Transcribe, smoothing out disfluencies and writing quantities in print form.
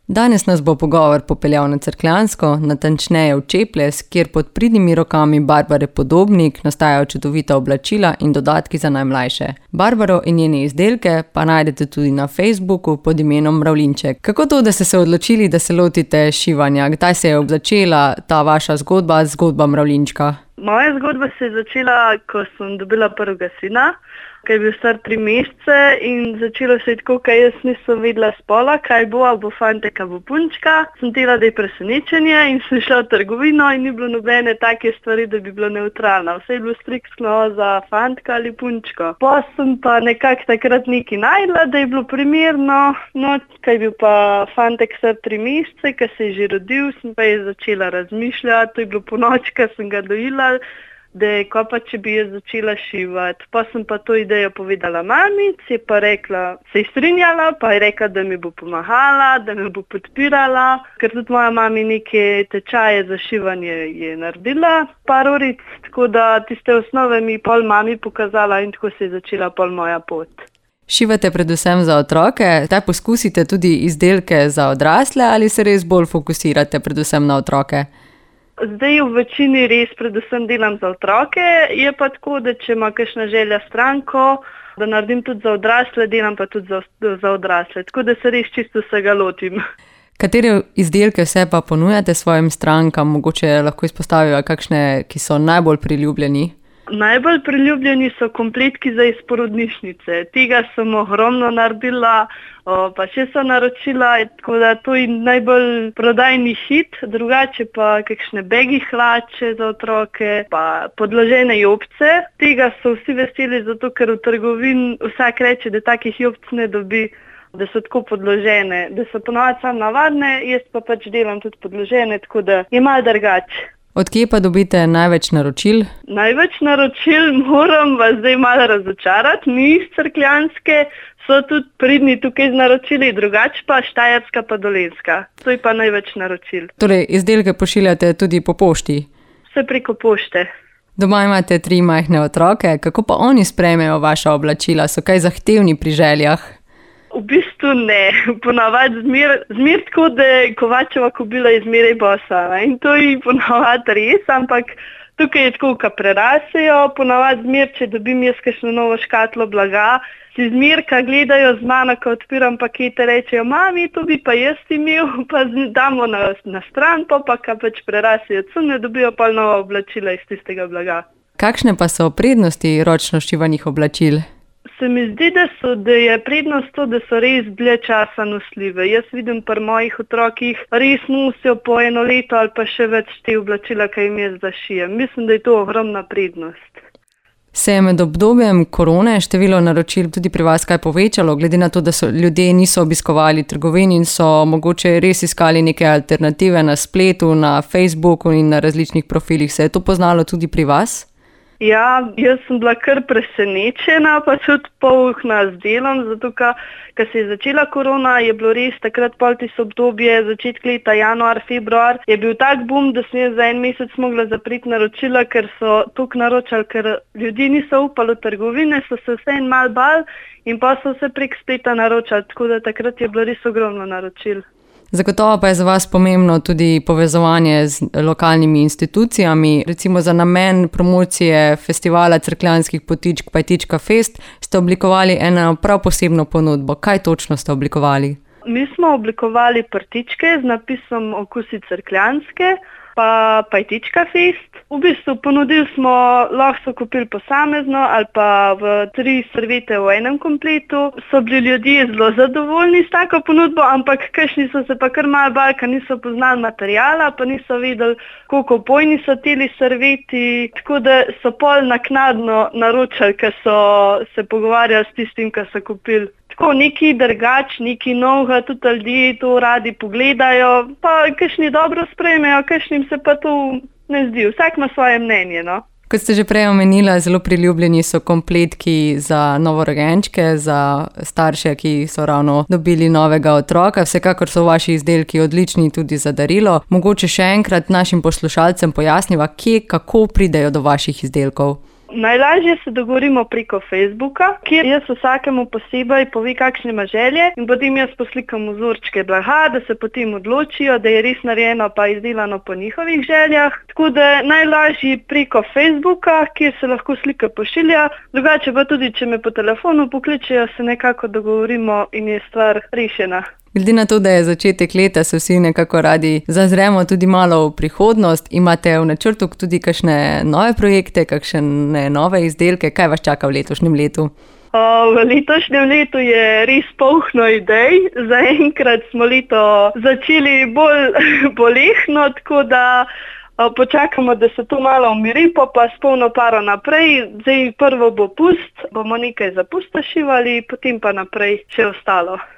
Danes nas bo pogovor popeljal na Cerkljansko, natančneje v Čeples, kjer pod pridnimi rokami Barbare Podobnik nastajajo čudovita oblačila in dodatki za najmlajše. Barbaro in njene izdelke pa najdete tudi na Facebooku pod imenom Mravljinček. Kako to, da ste se odločili, da se lotite šivanja? Kdaj se je začela ta vaša zgodba Mravljinčka? Moja zgodba se je začela, ko sem dobila prvega sina, ki je bil star 3 mesece in začelo se je tako, kaj jaz nisem vedela spola, kaj bo, ali bo fantek, ali bo punčka. Sem tela, da je presenečenje in sem šla v trgovino in ni bilo nobene take stvari, da bi bila neutralna. Vse je bilo striktno za fantka ali punčko. Pa sem pa nekako takrat nekaj najdla, da je bilo primerno, kaj je bil pa fantek star 3 mesece, ki se je že rodil, sem pa je začela razmišljati, to je bilo ponoči, ko sem ga dojila, da je ko pa, če bi jaz začela šivati. Pa sem pa to idejo povedala mami, je pa rekla, se je strinjala, pa je rekla, da mi bo pomagala, da me bo podpirala, ker tudi moja mami neke tečaje za šivanje je naredila, par uric, tako da tiste osnove mi pol mami pokazala in tako se je začela pol moja pot. Šivate predvsem za otroke, zdaj poskusite tudi izdelke za odrasle ali se res bolj fokusirate predvsem na otroke? Zdaj v večini res predvsem delam za otroke, je pa tako, da če ima kakšna želja stranko, da naredim tudi za odrasle, delam pa tudi za odrasle, tako da se res čisto vsega lotim. Katere izdelke vse pa ponujate svojim strankam, mogoče lahko izpostavijo kakšne, ki so najbolj priljubljeni? Najbolj priljubljeni so kompletki za iz porodnišnice. Tega sem ogromno naredila, pa še so naročila, tako da to je najbolj prodajni hit, drugače pa kakšne begi hlače za otroke, pa podložene jopce. Tega so vsi veseli, zato ker v trgovini vsak reče, da takih jopc ne dobi, da so tako podložene, da so ponovadi samo navadne, jaz pa pač delam tudi podložene, tako da je malo drugače. Odkje pa dobite največ naročil? Največ naročil moram vas zdaj malo razočarati, ni iz Cerkljanske, so tudi pridni tukaj z naročili, drugače pa Štajerska pa Dolenjska. To je pa največ naročil. Torej, izdelke pošiljate tudi po pošti? Vse preko pošte. Doma imate 3 majhne otroke, kako pa oni sprejmejo vaša oblačila, so kaj zahtevni pri željah? V bistvu ne, ponavadi zmer tako, da je Kovačeva kobila je zmeraj bosa in to je ponavadi res, ampak tukaj je tako, ko prerasejo, ponavadi zmer, če dobim jaz kakšno novo škatlo blaga, si zmer, ko gledajo z mano, ko odpiram pakete, rečejo, mami, to bi pa jaz imel, pa damo na stran, pa ko pač prerasejo cune, dobijo pa nova oblačila iz tistega blaga. Kakšne pa so prednosti ročno šivanih oblačil? Se mi zdi, da je prednost to, da so res dlje časa nosljive. Jaz vidim pri mojih otrokih res nosijo po 1 leto ali pa še več te oblačila, kaj jim jaz zašijem. Mislim, da je to ogromna prednost. Se je med obdobjem korone število naročil tudi pri vas kaj povečalo, glede na to, da so ljudje niso obiskovali trgovin in so mogoče res iskali neke alternative na spletu, na Facebooku in na različnih profilih. Se je to poznalo tudi pri vas? Ja, jaz sem bila kar presenečena, pa tudi polhna z delom, zato ko se je začela korona, je bilo res takrat pol tisto obdobje, začetek leta, januar, februar, je bil tak boom, da sem jaz za 1 mesec mogla zapreti naročila, ker so toliko naročali, ker ljudje niso upali v trgovine, so se vse en mal bal in pa so se prek spleta naročali, tako da takrat je bilo res ogromno naročil. Zagotovo pa je za vas pomembno tudi povezovanje z lokalnimi institucijami. Recimo za namen promocije festivala Cerkljanskih potičk Pajtička Fest ste oblikovali eno prav posebno ponudbo. Kaj točno ste oblikovali? Mi smo oblikovali prtičke z napisom Okusi Cerkljanske pa Pajtička Fest. V bistvu ponudili smo, lahko so kupili posamezno ali pa v 3 serviete v enem kompletu. So bili ljudje zelo zadovoljni s tako ponudbo, ampak kakšni so se pa kar malo bali, ker niso poznali materiala, pa niso vedeli, koliko opojni so teli servieti, tako da so pol naknadno naročali, ker so se pogovarjali s tistim, kar so kupili. Tako neki drugač, neki novega, tudi ljudje to radi pogledajo, pa kakšni dobro sprejmejo, kakšnim se pa to ne zdi. Vsak ima svoje mnenje, no. Kot ste že prej omenila, zelo priljubljeni so kompletki za novorojenčke, za starše, ki so ravno dobili novega otroka. Vsekakor so vaši izdelki odlični tudi za darilo. Mogoče še enkrat našim poslušalcem pojasniva, kje, kako pridejo do vaših izdelkov. Najlažje se dogovorimo preko Facebooka, kjer jaz vsakemu posebej pove, kakšne ima želje in potem jaz poslikam vzorčke blaga, da se potem odločijo, da je res narejeno pa izdelano po njihovih željah. Tako da je najlažje preko Facebooka, kjer se lahko slika pošilja. Drugače pa tudi, če me po telefonu pokličejo, se nekako dogovorimo in je stvar rešena. Glede na to, da je začetek leta, se vsi nekako radi zazremo tudi malo v prihodnost. Imate v načrtu tudi kakšne nove projekte, kakšne nove izdelke? Kaj vas čaka v letošnjem letu? V letošnjem letu je res polno idej. Zaenkrat smo leto začeli bolj bolehno, tako da počakamo, da se to malo umiri, pa s polno paro naprej. Zdaj prvo bo pust, bomo nekaj za pusta šivali, potem pa naprej še ostalo.